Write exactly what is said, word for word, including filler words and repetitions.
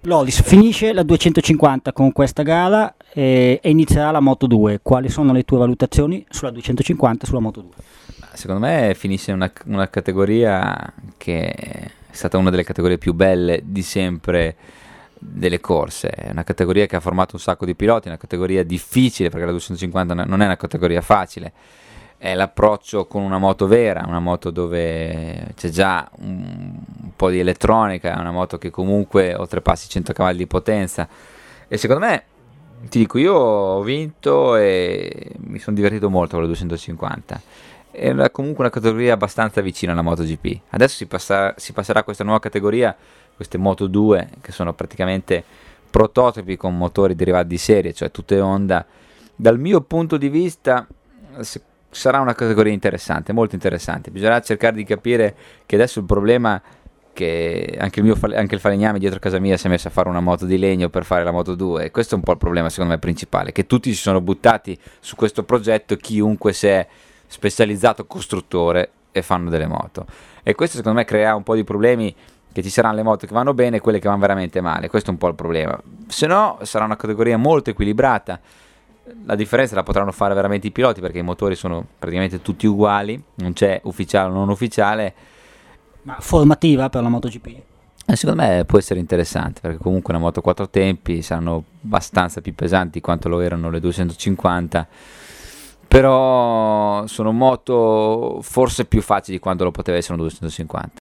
Loris, finisce la duecentocinquanta con questa gara e, e inizierà la Moto due. Quali sono le tue valutazioni sulla duecentocinquanta e sulla Moto due? Secondo me finisce una, una categoria che è stata una delle categorie più belle di sempre delle corse. È una categoria che ha formato un sacco di piloti, una categoria difficile perché la duecentocinquanta non è una categoria facile. È l'approccio con una moto vera, una moto dove c'è già un, un po' di elettronica, una moto che comunque oltrepassa i cento cavalli di potenza. E secondo me, ti dico, io ho vinto e mi sono divertito molto con la duecentocinquanta. È comunque una categoria abbastanza vicina alla MotoGP. Adesso si, passa, si passerà a questa nuova categoria, queste Moto due, che sono praticamente prototipi con motori derivati di serie, cioè tutte Honda. Dal mio punto di vista se, sarà una categoria interessante, molto interessante. Bisognerà cercare di capire che adesso il problema che anche il mio anche il falegname dietro casa mia si è messo a fare una moto di legno per fare la Moto due, e questo è un po' il problema secondo me principale, che tutti si sono buttati su questo progetto, chiunque si è specializzato costruttore e fanno delle moto, e questo secondo me crea un po' di problemi, che ci saranno le moto che vanno bene e quelle che vanno veramente male. Questo è un po' il problema, se no sarà una categoria molto equilibrata. La differenza la potranno fare veramente i piloti, perché i motori sono praticamente tutti uguali, non c'è ufficiale o non ufficiale. Ma formativa per la MotoGP? Eh, secondo me può essere interessante, perché comunque una moto quattro tempi saranno abbastanza più pesanti quanto lo erano le duecentocinquanta, però sono moto forse più facili di quanto lo poteva essere una duecentocinquanta.